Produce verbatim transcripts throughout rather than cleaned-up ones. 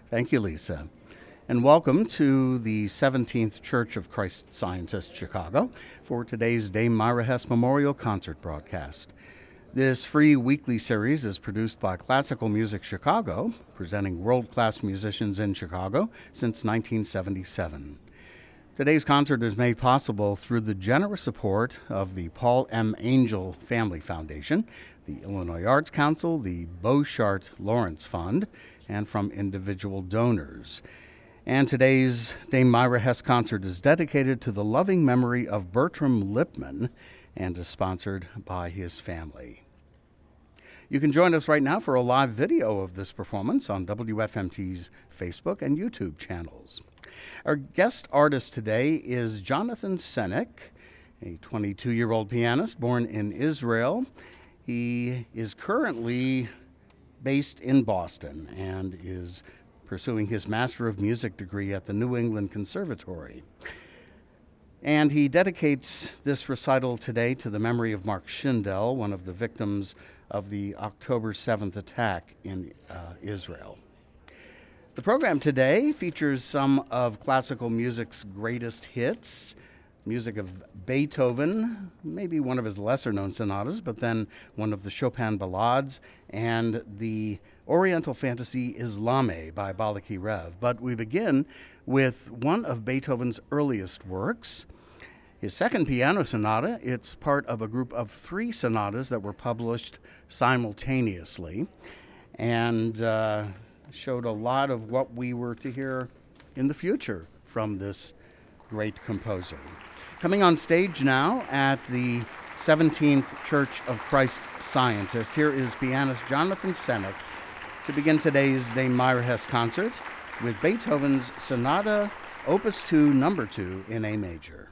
Thank you, Lisa. And welcome to the seventeenth Church of Christ Scientist Chicago for today's Dame Myra Hess Memorial Concert broadcast. This free weekly series is produced by Classical Music Chicago, presenting world-class musicians in Chicago since nineteen seventy-seven. Today's concert is made possible through the generous support of the Paul M. Angel Family Foundation, the Illinois Arts Council, the Beauchart Lawrence Fund, and from individual donors. And today's Dame Myra Hess concert is dedicated to the loving memory of Bertram Lipman and is sponsored by his family. You can join us right now for a live video of this performance on W F M T's Facebook and YouTube channels. Our guest artist today is Jonathan Senek, a twenty-two-year-old pianist born in Israel. He is currently based in Boston and is pursuing his Master of Music degree at the New England Conservatory. And he dedicates this recital today to the memory of Mark Schindel, one of the victims of the October seventh attack in uh, Israel. The program today features some of classical music's greatest hits, music of Beethoven, maybe one of his lesser-known sonatas, but then one of the Chopin ballades, and the Oriental fantasy Islame by Balakirev. Rev. But we begin with one of Beethoven's earliest works, his second piano sonata. It's part of a group of three sonatas that were published simultaneously and uh, showed a lot of what we were to hear in the future from this great composer. Coming on stage now at the seventeenth Church of Christ Scientist, here is pianist Jonathan Senek to begin today's Dame Myra Hess concert with Beethoven's Sonata Opus two, Number two in A major.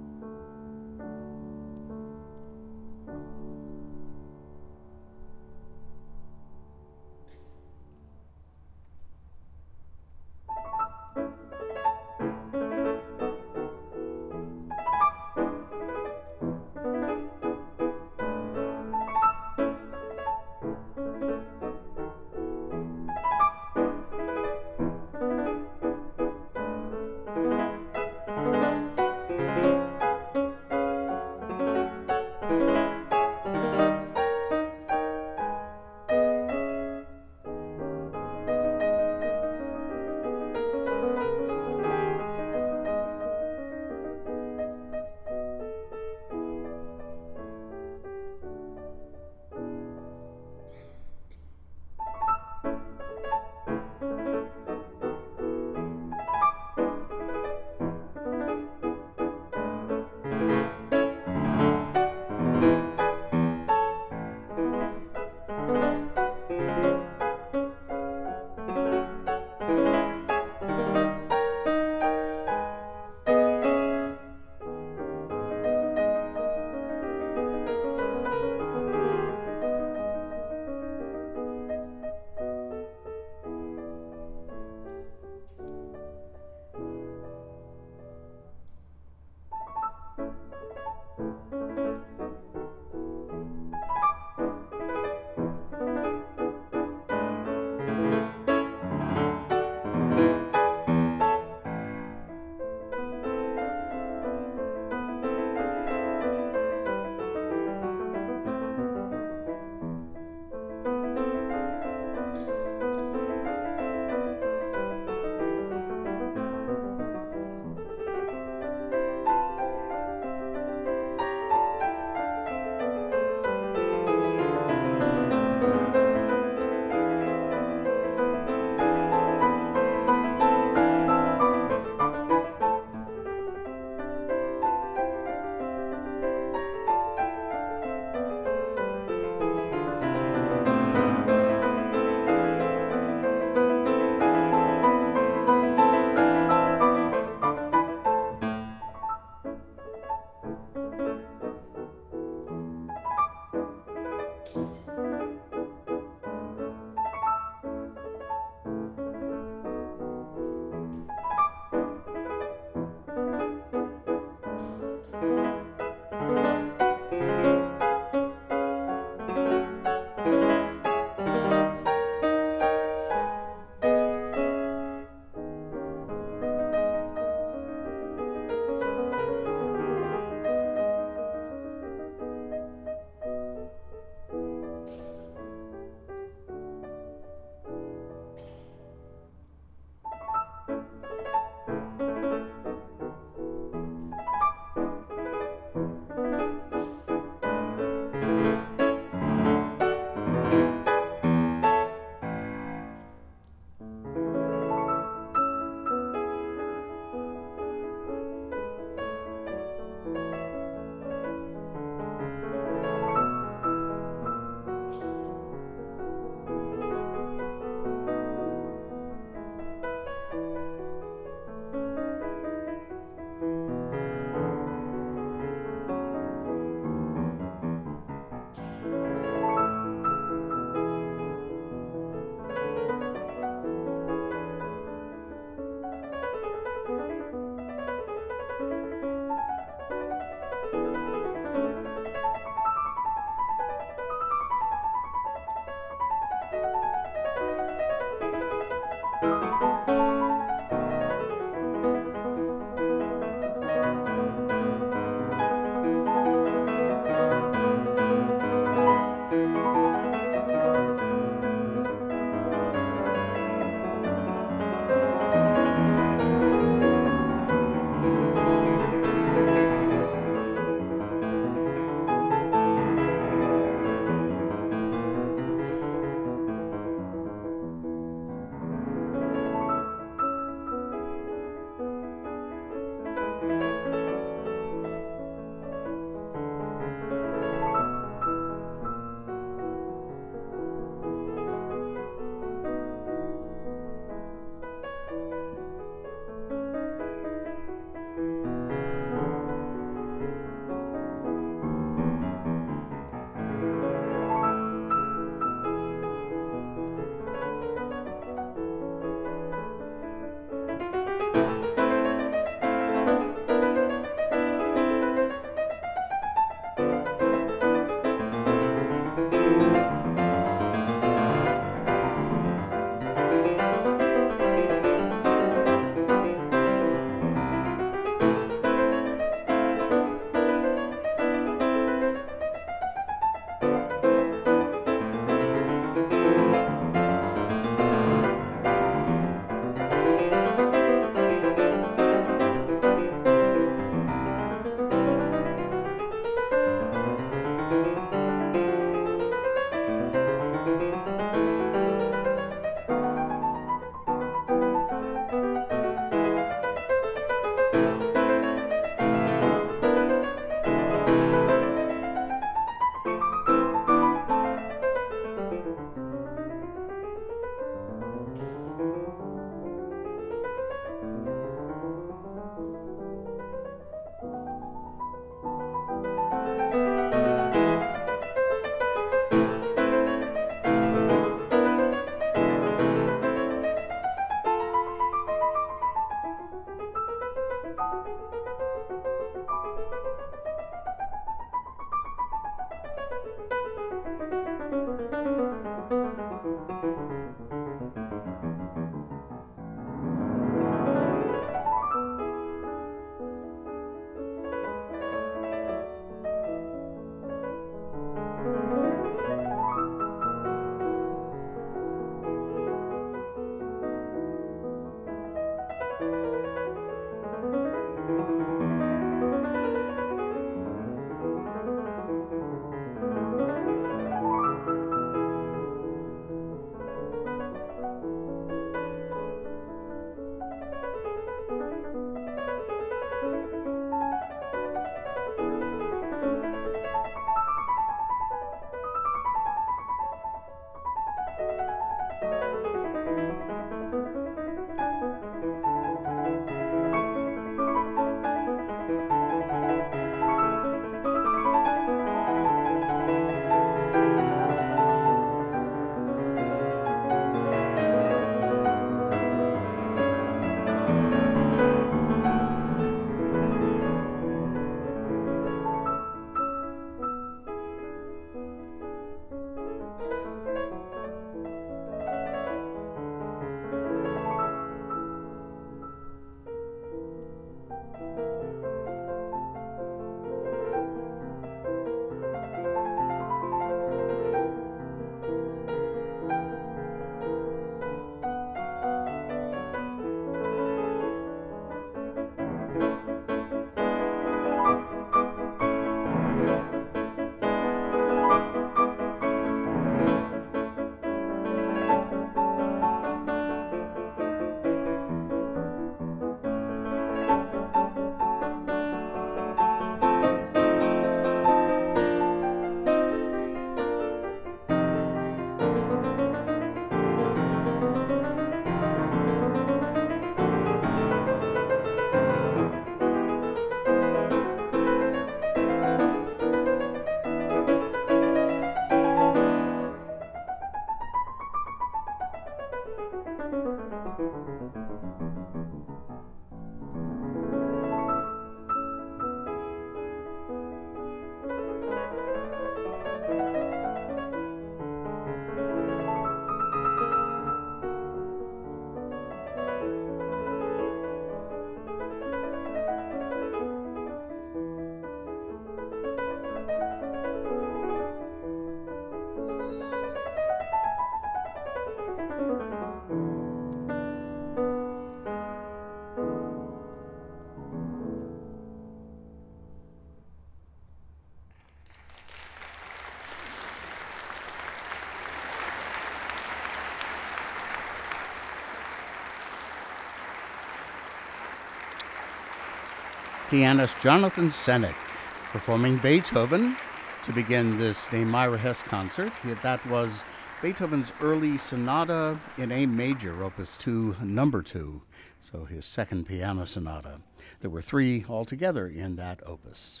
pianist Jonathan Senek performing Beethoven to begin this Dame Myra Hess concert. That was Beethoven's early sonata in A major, opus two, number two, so his second piano sonata. There were three altogether in that opus.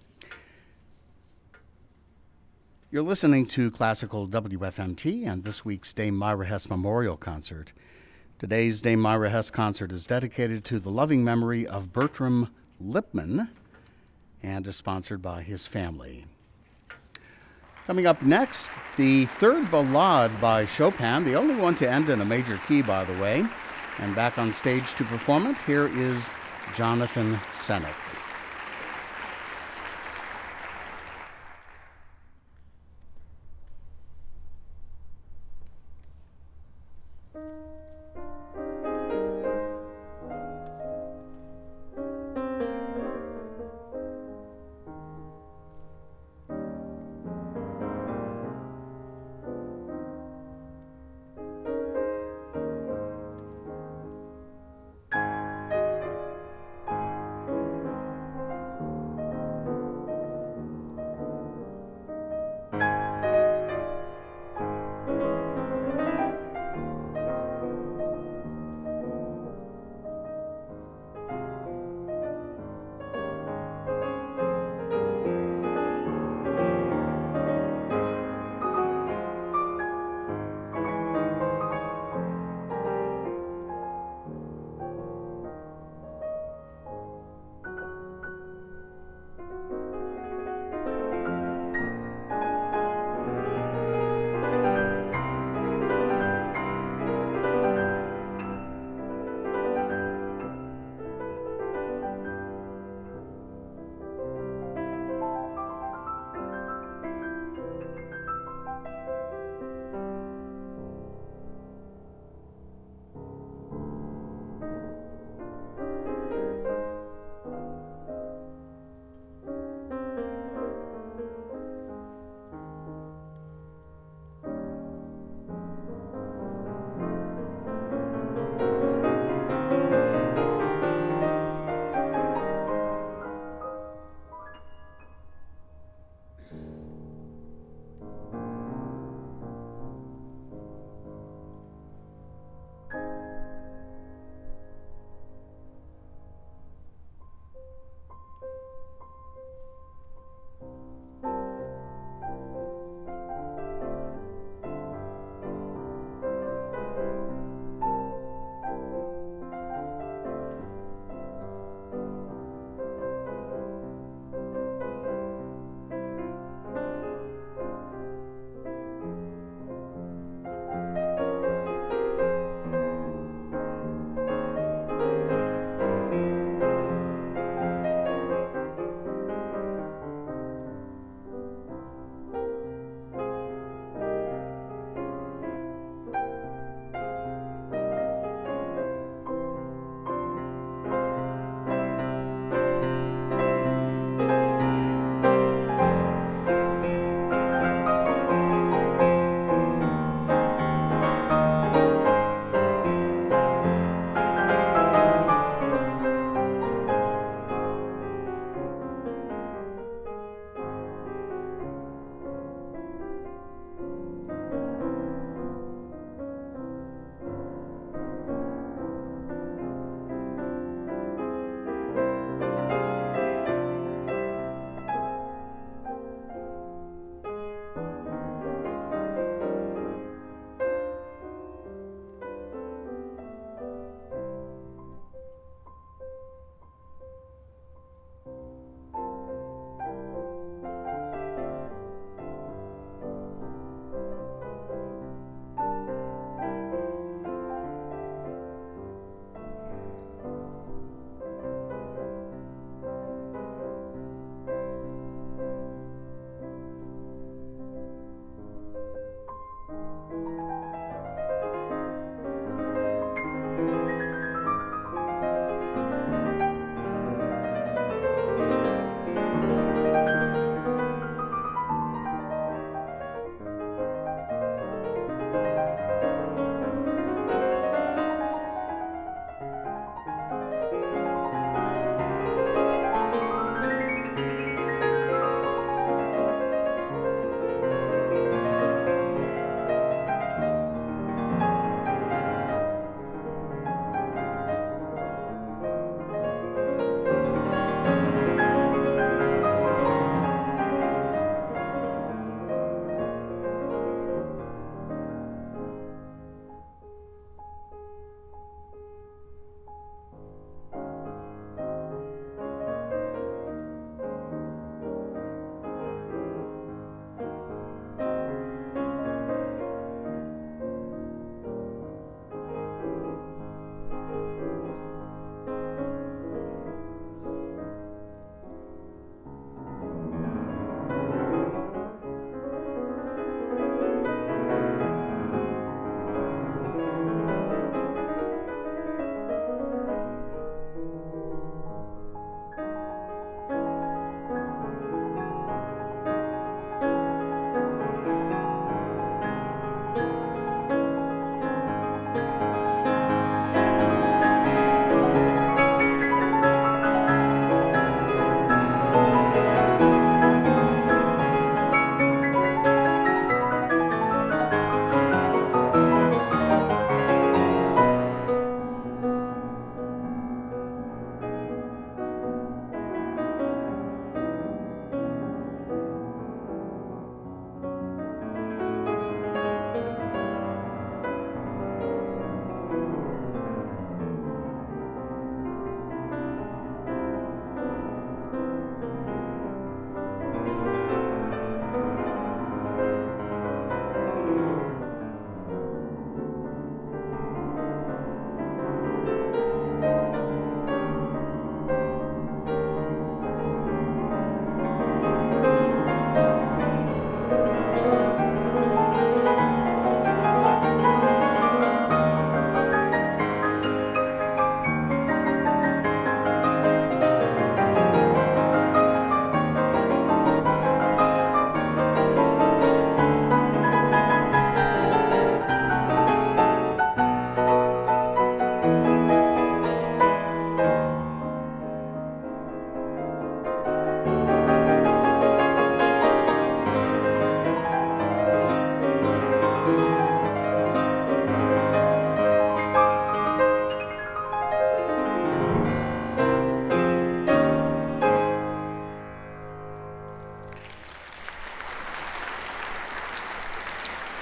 You're listening to Classical W F M T and this week's Dame Myra Hess Memorial Concert. Today's Dame Myra Hess concert is dedicated to the loving memory of Bertram Lipman and is sponsored by his family. Coming up next, the third ballade by Chopin, the only one to end in a major key, by the way. And back on stage to perform it, here is Jonathan Senek.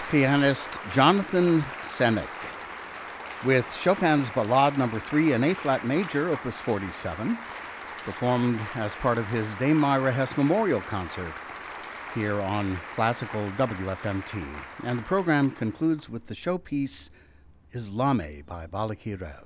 pianist Jonathan Senek with Chopin's Ballade Number three in A-flat major, Opus forty-seven, performed as part of his Dame Myra Hess Memorial Concert here on Classical W F M T. And the program concludes with the showpiece Islame by Balaki Rev.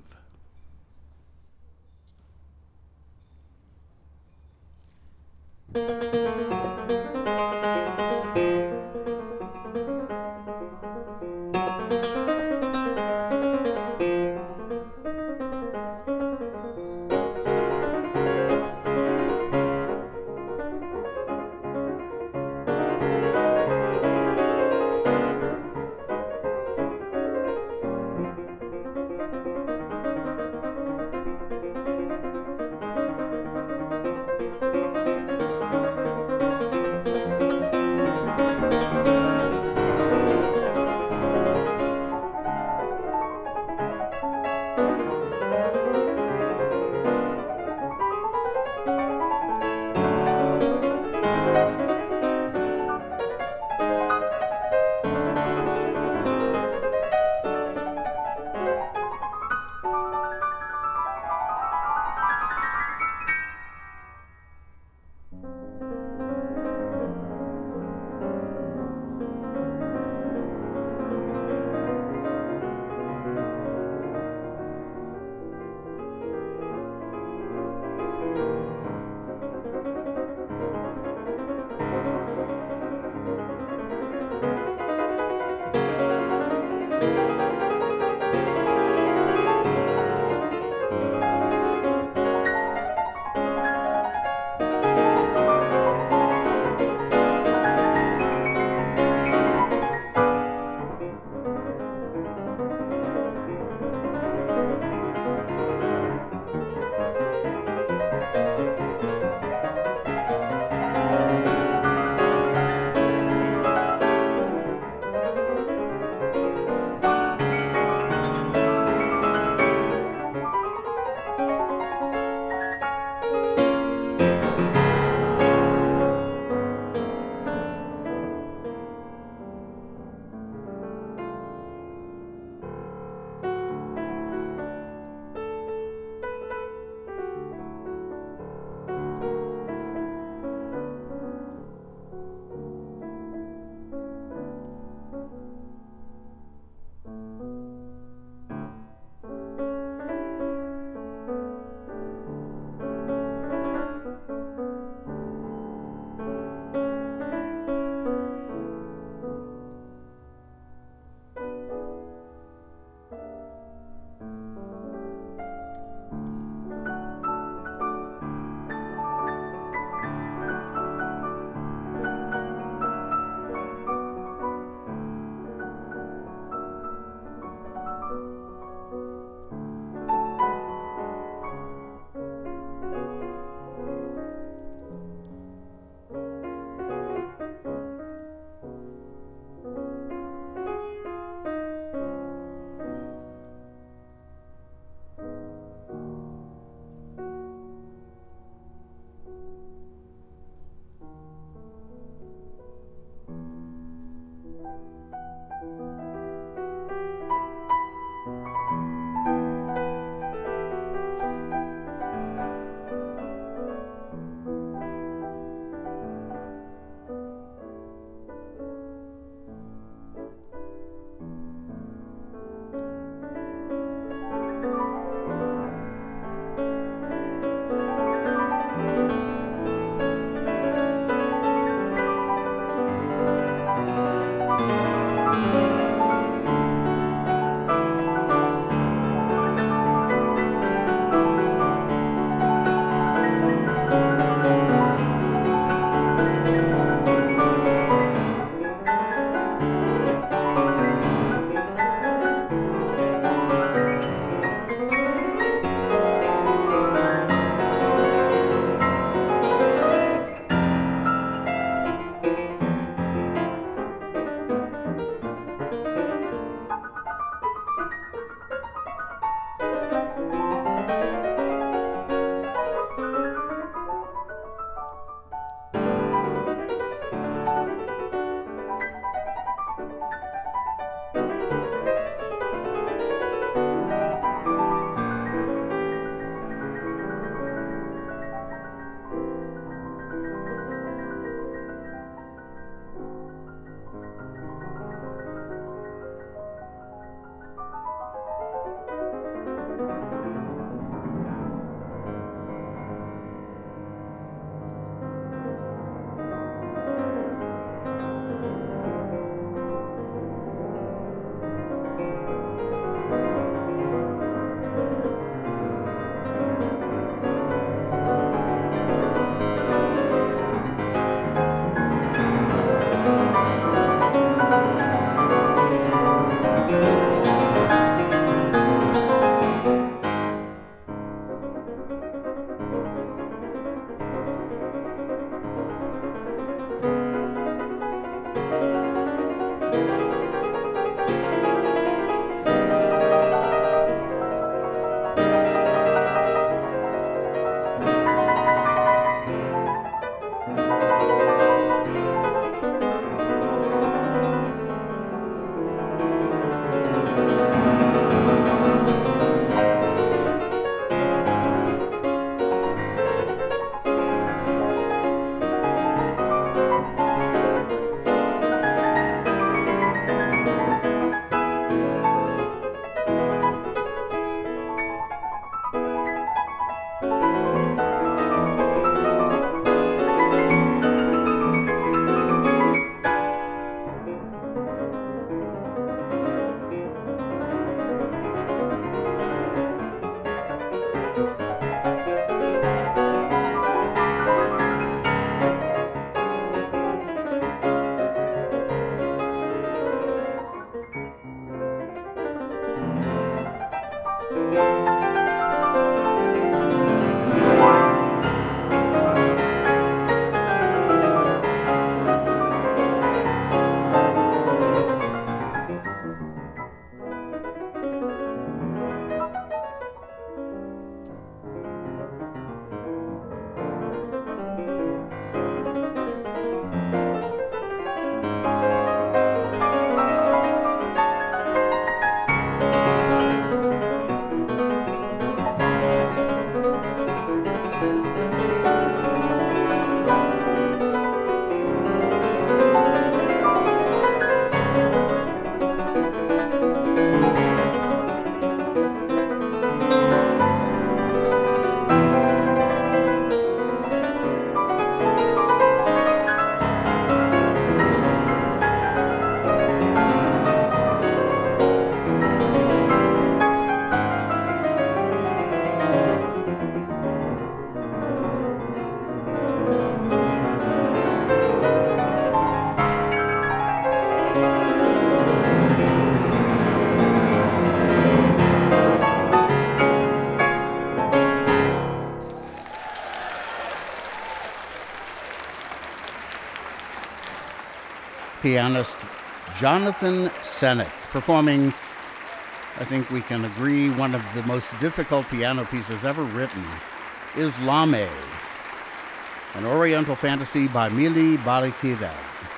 pianist Jonathan Senek, performing, I think we can agree, one of the most difficult piano pieces ever written, Islame, an Oriental fantasy by Mili Balakirev.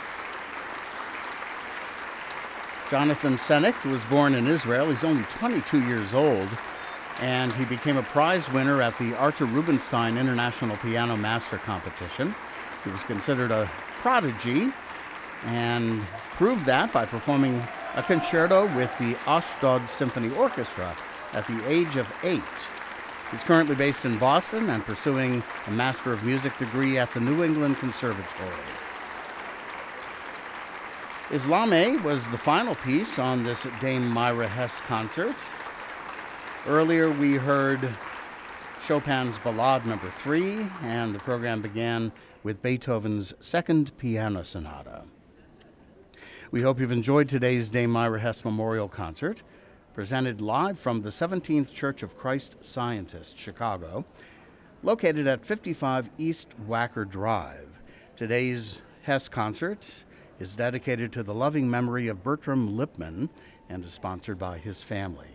Jonathan Senek was born in Israel. He's only twenty-two years old, and he became a prize winner at the Archer Rubinstein International Piano Master Competition. He was considered a prodigy and proved that by performing a concerto with the Ashdod Symphony Orchestra at the age of eight. He's currently based in Boston and pursuing a Master of Music degree at the New England Conservatory. Islame was the final piece on this Dame Myra Hess concert. Earlier we heard Chopin's Ballade number three, and the program began with Beethoven's Second Piano Sonata. We hope you've enjoyed today's Dame Myra Hess Memorial Concert, presented live from the seventeenth Church of Christ Scientist, Chicago, located at fifty-five East Wacker Drive. Today's Hess concert is dedicated to the loving memory of Bertram Lipman and is sponsored by his family.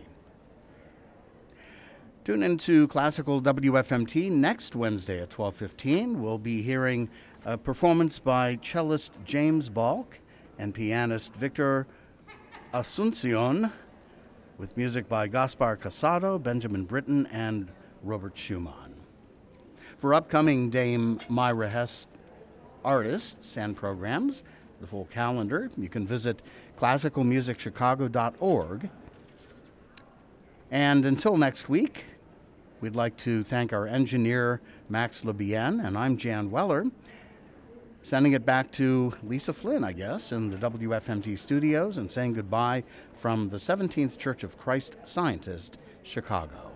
Tune into Classical W F M T next Wednesday at twelve fifteen. We'll be hearing a performance by cellist James Balk and pianist Victor Asuncion, with music by Gaspar Casado, Benjamin Britten, and Robert Schumann. For upcoming Dame Myra Hess artists and programs, the full calendar, you can visit classical music chicago dot org. And until next week, we'd like to thank our engineer, Max LeBien, and I'm Jan Weller, sending it back to Lisa Flynn, I guess, in the W F M T studios, and saying goodbye from the seventeenth Church of Christ Scientist, Chicago.